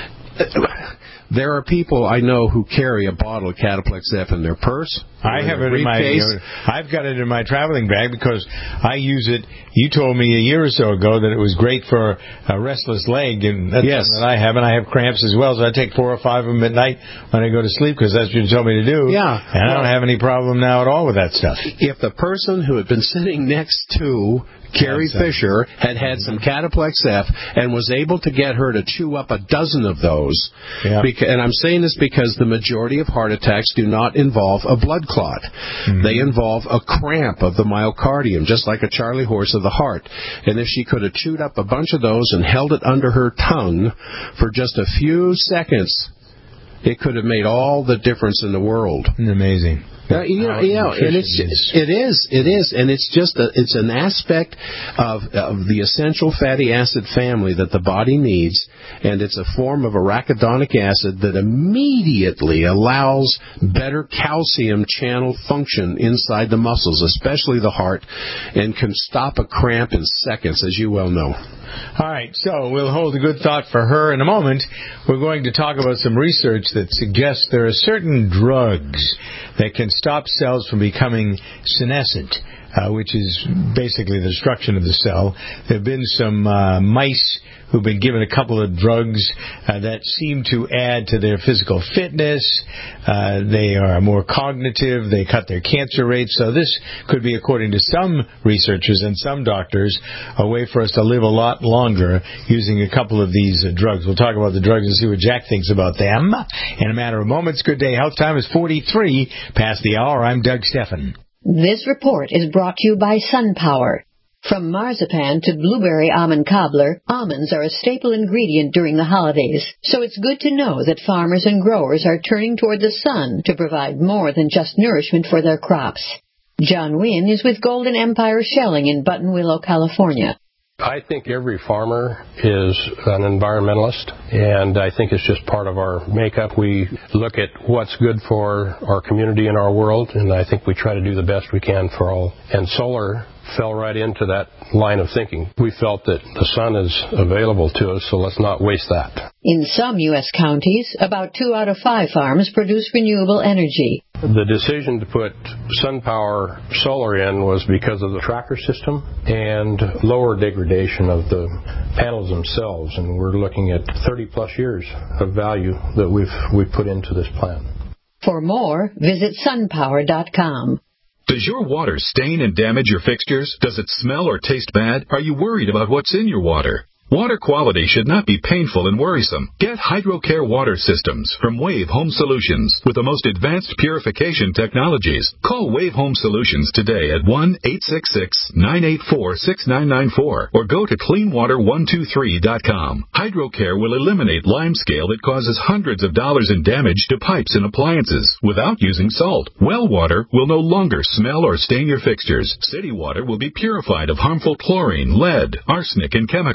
there are people I know who carry a bottle of Cataplex F in their purse. I have it in my. You know, I've got it in my traveling bag because I use it. You told me a year or so ago that it was great for a restless leg, and that's yes. something that I have, and I have cramps as well. So I take four or five of them at night when I go to sleep because that's what you told me to do. Yeah, and well, I don't have any problem now at all with that stuff. If the person who had been sitting next to Carrie Fisher had had some Cataplex F and was able to get her to chew up a dozen of those. Yeah. Because, and I'm saying this because the majority of heart attacks do not involve a blood clot. Mm-hmm. They involve a cramp of the myocardium, just like a Charlie horse of the heart. And if she could have chewed up a bunch of those and held it under her tongue for just a few seconds, it could have made all the difference in the world. Amazing. Uh, you know, you know, and it's it is it is, and it's just a, it's an aspect of of the essential fatty acid family that the body needs, and it's a form of arachidonic acid that immediately allows better calcium channel function inside the muscles, especially the heart, and can stop a cramp in seconds, as you well know. All right, so we'll hold a good thought for her in a moment. We're going to talk about some research that suggests there are certain drugs that can stop cells from becoming senescent, uh, which is basically the destruction of the cell. There have been some uh, mice who've been given a couple of drugs uh, that seem to add to their physical fitness. Uh, they are more cognitive. They cut their cancer rates. So this could be, according to some researchers and some doctors, a way for us to live a lot longer using a couple of these uh, drugs. We'll talk about the drugs and see what Jack thinks about them in a matter of moments. Good Day Health Time is forty-three past the hour. I'm Doug Steffen. This report is brought to you by SunPower. From marzipan to blueberry almond cobbler, almonds are a staple ingredient during the holidays, so it's good to know that farmers and growers are turning toward the sun to provide more than just nourishment for their crops. John Wynn is with Golden Empire Shelling in Buttonwillow, California. I think every farmer is an environmentalist, and I think it's just part of our makeup. We look at what's good for our community and our world, and I think we try to do the best we can for all. And solar fell right into that line of thinking. We felt that the sun is available to us, so let's not waste that. In some U S counties, about two out of five farms produce renewable energy. The decision to put SunPower solar in was because of the tracker system and lower degradation of the panels themselves, and we're looking at thirty plus years of value that we've we've put into this plan. For more, visit sun power dot com. Does your water stain and damage your fixtures? Does it smell or taste bad? Are you worried about what's in your water? Water quality should not be painful and worrisome. Get HydroCare water systems from Wave Home Solutions with the most advanced purification technologies. Call Wave Home Solutions today at one eight six six, nine eight four, six nine nine four or go to clean water one two three dot com. HydroCare will eliminate limescale that causes hundreds of dollars in damage to pipes and appliances without using salt. Well water will no longer smell or stain your fixtures. City water will be purified of harmful chlorine, lead, arsenic, and chemicals.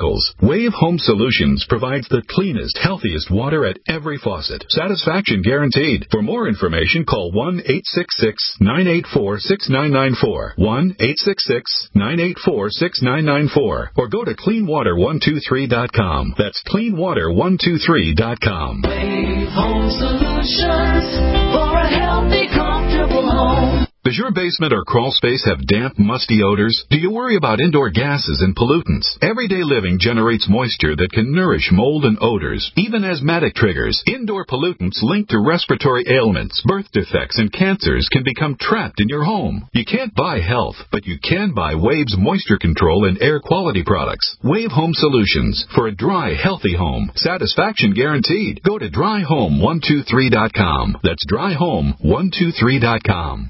Wave Home Solutions provides the cleanest, healthiest water at every faucet. Satisfaction guaranteed. For more information, call one eight six six, nine eight four, six nine nine four, one eight six six, nine eight four, six nine nine four, or go to clean water one two three dot com. That's clean water one two three dot com. Wave Home Solutions for a healthy, comfortable home. Does your basement or crawl space have damp, musty odors? Do you worry about indoor gases and pollutants? Everyday living generates moisture that can nourish mold and odors, even asthmatic triggers. Indoor pollutants linked to respiratory ailments, birth defects, and cancers can become trapped in your home. You can't buy health, but you can buy Wave's moisture control and air quality products. Wave Home Solutions for a dry, healthy home. Satisfaction guaranteed. Go to dry home one two three dot com. That's dry home one two three dot com.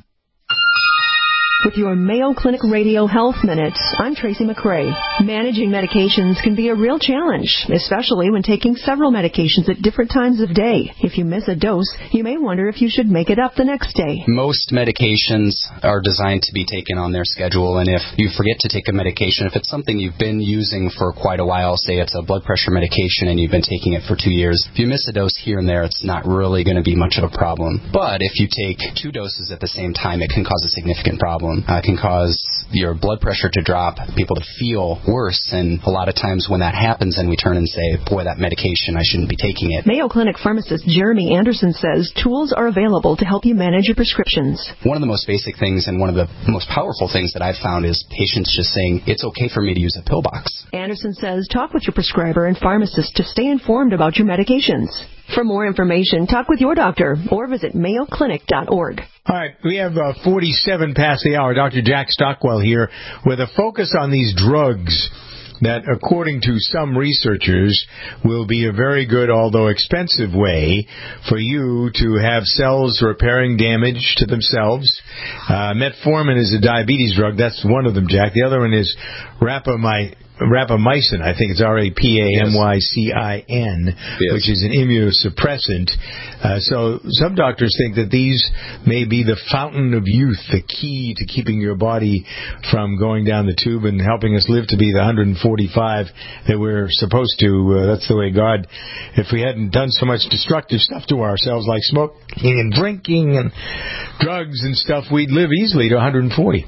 With your Mayo Clinic Radio Health Minutes, I'm Tracy McRae. Managing medications can be a real challenge, especially when taking several medications at different times of day. If you miss a dose, you may wonder if you should make it up the next day. Most medications are designed to be taken on their schedule, and if you forget to take a medication, if it's something you've been using for quite a while, say it's a blood pressure medication and you've been taking it for two years, if you miss a dose here and there, it's not really going to be much of a problem. But if you take two doses at the same time, it can cause a significant problem. Uh, it can cause your blood pressure to drop, people to feel worse, and a lot of times when that happens, then we turn and say, boy, that medication, I shouldn't be taking it. Mayo Clinic pharmacist Jeremy Anderson says tools are available to help you manage your prescriptions. One of the most basic things and one of the most powerful things that I've found is patients just saying, it's okay for me to use a pill box. Anderson says talk with your prescriber and pharmacist to stay informed about your medications. For more information, talk with your doctor or visit mayo clinic dot org. All right, we have uh, forty-seven past the hour. Doctor Jack Stockwell here with a focus on these drugs that, according to some researchers, will be a very good, although expensive, way for you to have cells repairing damage to themselves. Uh, metformin is a diabetes drug. That's one of them, Jack. The other one is rapamycin. Rapamycin, I think it's R A P A M Y C I N, yes. Which is an immunosuppressant. Uh, so some doctors think that these may be the fountain of youth, the key to keeping your body from going down the tube and helping us live to be the one hundred forty-five that we're supposed to. Uh, that's the way God, if we hadn't done so much destructive stuff to ourselves like smoking and drinking and drugs and stuff, we'd live easily to one hundred forty.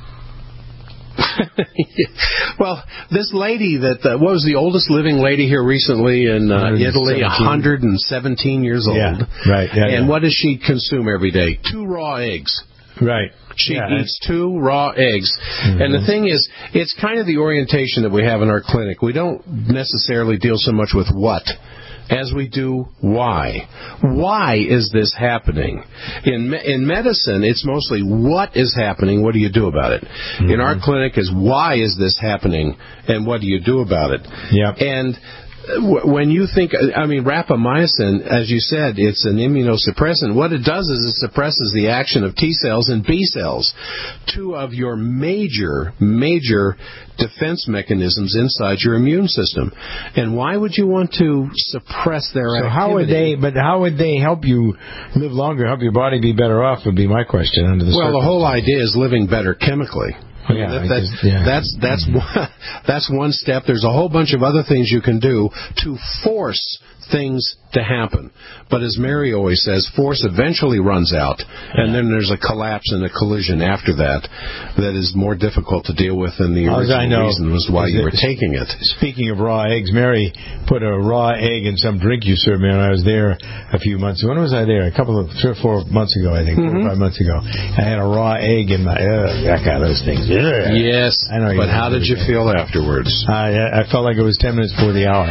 Well, this lady that uh, what was the oldest living lady here recently in uh, Italy, one hundred seventeen years old. Yeah, right. Yeah, and yeah. what does she consume every day? Two raw eggs. Right. She yeah, eats two raw eggs. Mm-hmm. And the thing is, it's kind of the orientation that we have in our clinic. We don't necessarily deal so much with what as we do why. Why is this happening? In in medicine, it's mostly what is happening, what do you do about it? Mm-hmm. In our clinic is why is this happening, and what do you do about it? Yep. And when you think, I mean, rapamycin, as you said, it's an immunosuppressant. What it does is it suppresses the action of T cells and B cells, two of your major, major defense mechanisms inside your immune system. And why would you want to suppress their so activity? How would they, but how would they help you live longer, help your body be better off, would be my question. Under the well, the whole idea is living better chemically. Yeah, that, that, just, yeah. That's that's mm-hmm. one, that's one step. There's a whole bunch of other things you can do to force things to happen. But as Mary always says, force eventually runs out, and then there's a collapse and a collision after that that is more difficult to deal with than the original I know, reason was why you were taking it. Speaking of raw eggs, Mary put a raw egg in some drink you served me when I was there a few months ago. When was I there? A couple of, three or four months ago, I think, mm-hmm. four or five months ago. I had a raw egg in my, uh, that kind of those things. Yeah. Yes, I know. But how did you feel afterwards? I, I felt like it was ten minutes before the hour.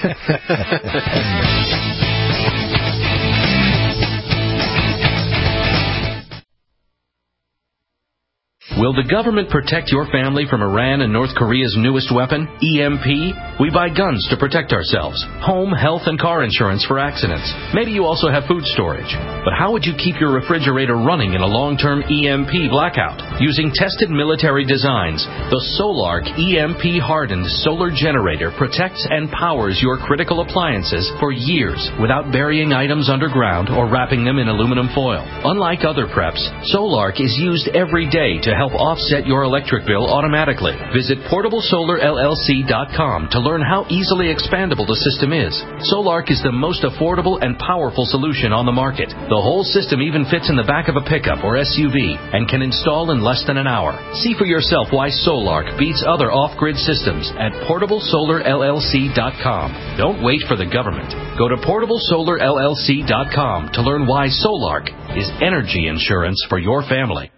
Will the government protect your family from Iran and North Korea's newest weapon, E M P? We buy guns to protect ourselves, home, health, and car insurance for accidents. Maybe you also have food storage. But how would you keep your refrigerator running in a long-term E M P blackout? Using tested military designs, the Solarc E M P-hardened solar generator protects and powers your critical appliances for years without burying items underground or wrapping them in aluminum foil. Unlike other preps, Solarc is used every day to help offset your electric bill automatically. Visit portable solar L L C dot com to learn how easily expandable the system is. Solark is the most affordable and powerful solution on the market. The whole system even fits in the back of a pickup or S U V and can install in less than an hour. See for yourself why Solark beats other off-grid systems at portable solar L L C dot com. Don't wait for the government. Go to portable solar L L C dot com to learn why Solark is energy insurance for your family.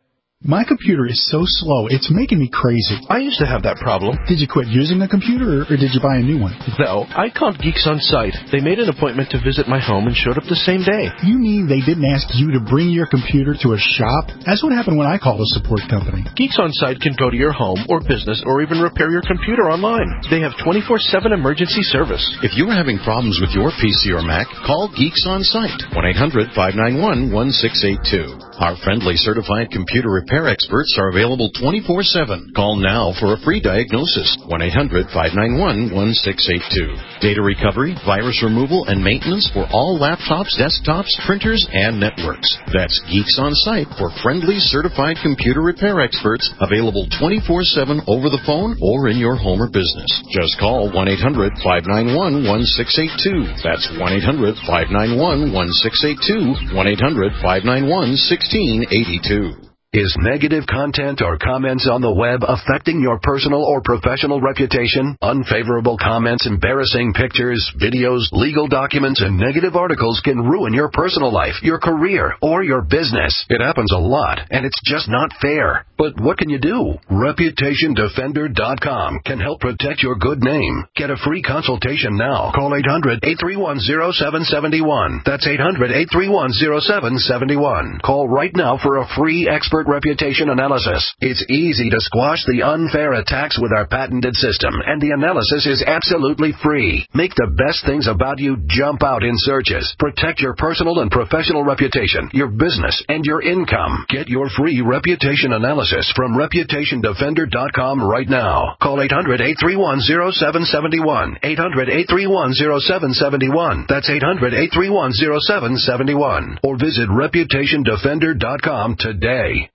My computer is so slow, it's making me crazy. I used to have that problem. Did you quit using the computer, or did you buy a new one? No, I called Geeks On Site. They made an appointment to visit my home and showed up the same day. You mean they didn't ask you to bring your computer to a shop? That's what happened when I called a support company. Geeks On Site can go to your home or business or even repair your computer online. They have twenty-four seven emergency service. If you are having problems with your P C or Mac, call Geeks On Site, one eight hundred five nine one one six eight two. Our friendly certified computer repair experts are available twenty-four seven. Call now for a free diagnosis, one eight hundred five nine one one six eight two. Data recovery, virus removal, and maintenance for all laptops, desktops, printers, and networks. That's Geeks On Site for friendly certified computer repair experts, available twenty-four seven over the phone or in your home or business. Just call one eight hundred five nine one one six eight two. That's one eight hundred five nine one one six eight two, one eight hundred five nine one one six eight two. Is negative content or comments on the web affecting your personal or professional reputation? Unfavorable comments, embarrassing pictures, videos, legal documents, and negative articles can ruin your personal life, your career, or your business. It happens a lot, and it's just not fair. But what can you do? Reputation Defender dot com can help protect your good name. Get a free consultation now. Call eight hundred eight three one oh seven seven one. That's eight hundred eight three one oh seven seven one. Call right now for a free expert reputation analysis. It's easy to squash the unfair attacks with our patented system, and the analysis is absolutely free. Make the best things about you jump out in searches. Protect your personal and professional reputation, your business, and your income. Get your free reputation analysis from Reputation Defender dot com right now. Call eight hundred eight three one oh seven seven one. eight hundred eight three one oh seven seven one. That's eight hundred eight three one oh seven seven one. Or visit Reputation Defender dot com today.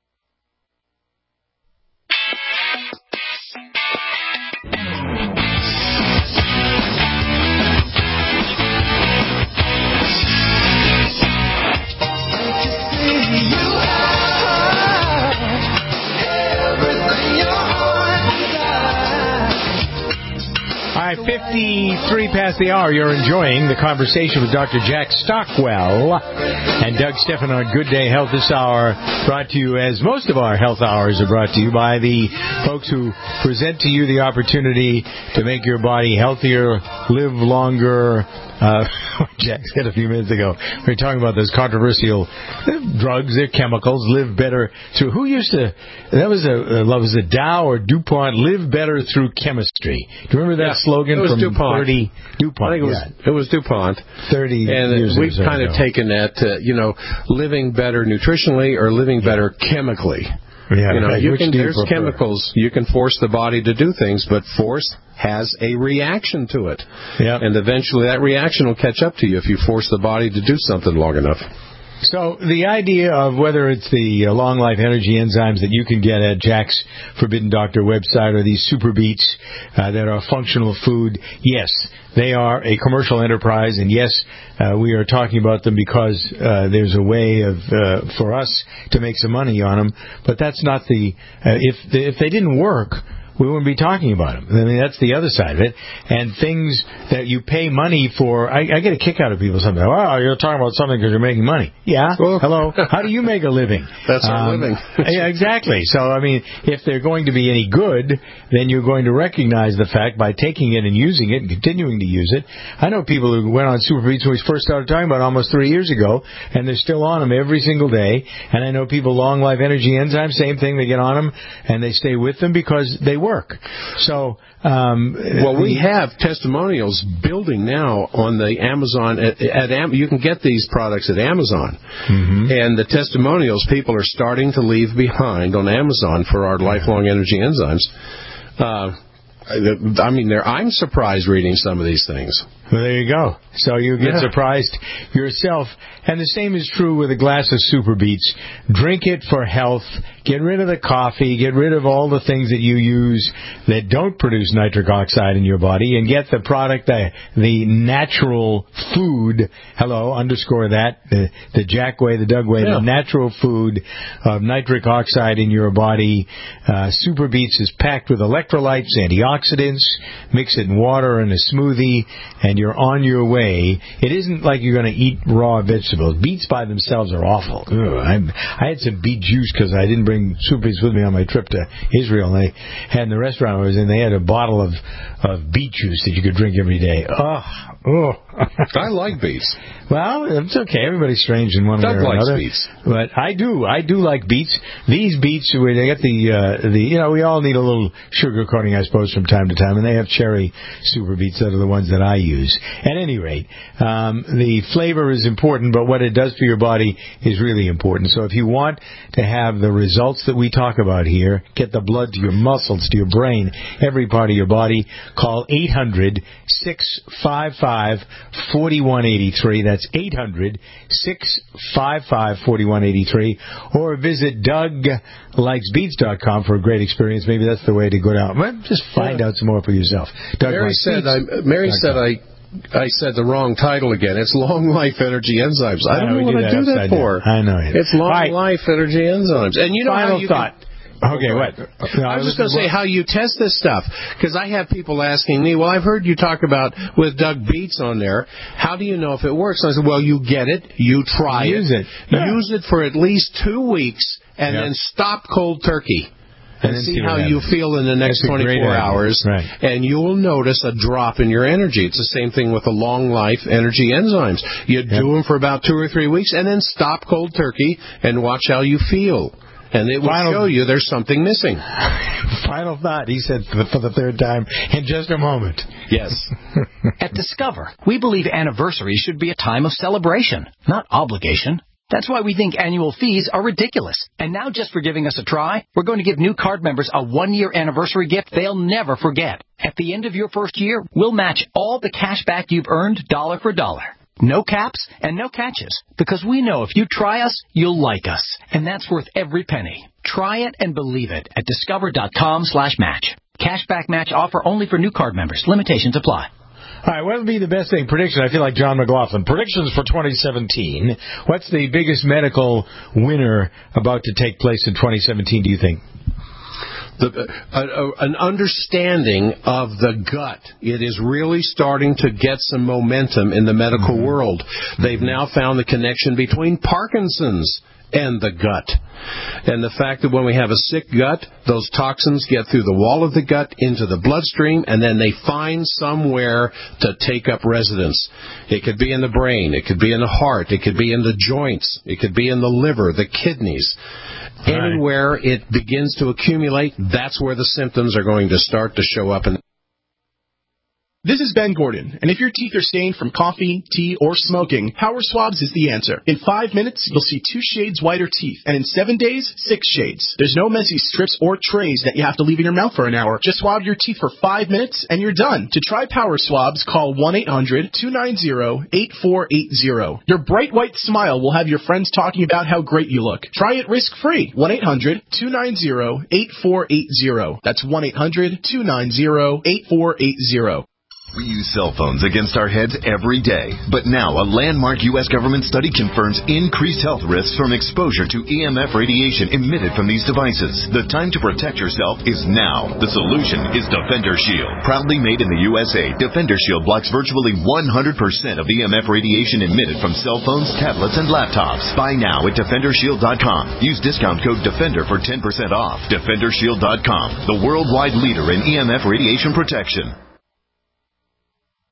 fifty-three past the hour. You're enjoying the conversation with Doctor Jack Stockwell and Doug Stephan on Good Day Health this hour, brought to you, as most of our health hours are brought to you, by the folks who present to you the opportunity to make your body healthier, live longer. Uh, Jack said a few minutes ago, we were talking about those controversial drugs, they're chemicals, live better through, who used to, that was a, uh, was it Dow or DuPont, live better through chemistry. Do you remember that yeah, slogan it was from DuPont. thirty, DuPont, I think it was, yeah. it was DuPont. thirty and years we've or so kind ago. of taken that to, you know, living better nutritionally or living better chemically. Yeah, you know, right. you Which can, do you there's prefer? chemicals. You can force the body to do things, but force has a reaction to it. Yeah. And eventually that reaction will catch up to you if you force the body to do something long enough. So the idea of whether it's the uh, long life energy enzymes that you can get at Jack's Forbidden Doctor website or these super beats uh, that are functional food, yes, they are a commercial enterprise, and yes, uh, we are talking about them because uh, there's a way of uh, for us to make some money on them. But that's not the uh, if the, if they didn't work, we wouldn't be talking about them. I mean, that's the other side of it. And things that you pay money for, I, I get a kick out of people sometimes. Wow, you're talking about something because you're making money. Yeah, well, hello. How do you make a living? That's our um, living. Yeah, exactly. So, I mean, if they're going to be any good, then you're going to recognize the fact by taking it and using it and continuing to use it. I know people who went on Super Beats when we first started talking about it almost three years ago, and they're still on them every single day. And I know people, Long Life Energy Enzymes, same thing, they get on them and they stay with them because they work. So, um, well, we have testimonials building now on the Amazon. At, at Am- you can get these products at Amazon, mm-hmm. and the testimonials people are starting to leave behind on Amazon for our lifelong energy enzymes. Uh, I mean, I'm surprised reading some of these things. Well, there you go. So you get Yeah. surprised yourself. And the same is true with a glass of Super Beets. Drink it for health. Get rid of the coffee. Get rid of all the things that you use that don't produce nitric oxide in your body, and get the product, the, the natural food. Hello, underscore that. The, the Jack way, the Doug way. Yeah. The natural food of nitric oxide in your body. Uh, Super Beets is packed with electrolytes, antioxidants. Mix it in water in a smoothie, and you're on your way. It isn't like you're going to eat raw vegetables. Beets by themselves are awful. Ugh, I, I had some beet juice because I didn't bring Super Beets with me on my trip to Israel. And they had in the restaurant I was in, they had a bottle of, of beet juice that you could drink every day. Oh, oh. I like beets. Well, it's okay. Everybody's strange in one Doug way or likes another. beets. But I do. I do like beets. These beets, where they get the, uh, the, you know, we all need a little sugar coating, I suppose, from time to time. And they have cherry Super Beets that are the ones that I use. At any rate, um, the flavor is important, but what it does for your body is really important. So if you want to have the results that we talk about here, get the blood to your muscles, to your brain, every part of your body, call eight hundred, six five five, four one eight three. That's eight hundred, six five five, four one eight three. Or visit Doug Likes Beets dot com for a great experience. Maybe that's the way to go down. Well, just find out some more for yourself. Doug Mary Likes said, Beets. I, Mary said I I said the wrong title again. It's Long Life Energy Enzymes. I, I don't know, know we what do I that do that upside for. down. I know it. It's Long Right. Life Energy Enzymes. And you know Final how you thought. Can, Okay, what? No, I was just going to say how you test this stuff, because I have people asking me, well, I've heard you talk about with Doug Beets on there, how do you know if it works? And I said, well, you get it, you try Use it, it. Yeah. use it for at least two weeks, and Yeah. then stop cold turkey. And And then see see what how you happens. feel in the next That's a great twenty-four idea. hours, Right. and you will notice a drop in your energy. It's the same thing with the Long Life Energy Enzymes. You do them for about two or three weeks, and then stop cold turkey and watch how you feel. And it will Final- show you there's something missing. Final thought, he said for the, for the third time in just a moment. Yes. At Discover, we believe anniversaries should be a time of celebration, not obligation. That's why we think annual fees are ridiculous. And now, just for giving us a try, we're going to give new card members a one-year anniversary gift they'll never forget. At the end of your first year, we'll match all the cash back you've earned dollar for dollar. No caps and no catches, because we know if you try us, you'll like us. And that's worth every penny. Try it and believe it at discover.com slash match. Cashback match offer only for new card members. Limitations apply. All right, what would be the best thing? Prediction. I feel like John McLaughlin. Predictions for twenty seventeen. What's the biggest medical winner about to take place in twenty seventeen, do you think? The, uh, uh, an understanding of the gut. It is really starting to get some momentum in the medical mm-hmm. world. They've now found the connection between Parkinson's and the gut. And the fact that when we have a sick gut, those toxins get through the wall of the gut into the bloodstream, and then they find somewhere to take up residence. It could be in the brain, it could be in the heart, it could be in the joints, it could be in the liver, the kidneys. Right. Anywhere it begins to accumulate, that's where the symptoms are going to start to show up. In This is Ben Gordon, and if your teeth are stained from coffee, tea, or smoking, Power Swabs is the answer. In five minutes, you'll see two shades whiter teeth, and in seven days, six shades. There's no messy strips or trays that you have to leave in your mouth for an hour. Just swab your teeth for five minutes, and you're done. To try Power Swabs, call one eight hundred, two nine zero, eight four eight zero. Your bright white smile will have your friends talking about how great you look. Try it risk-free. one eight hundred, two nine zero, eight four eight zero. That's one eight hundred, two nine zero, eight four eight zero. We use cell phones against our heads every day. But now, a landmark U S government study confirms increased health risks from exposure to E M F radiation emitted from these devices. The time to protect yourself is now. The solution is Defender Shield. Proudly made in the U S A, Defender Shield blocks virtually one hundred percent of E M F radiation emitted from cell phones, tablets, and laptops. Buy now at defender shield dot com. Use discount code DEFENDER for ten percent off. defender shield dot com, the worldwide leader in E M F radiation protection.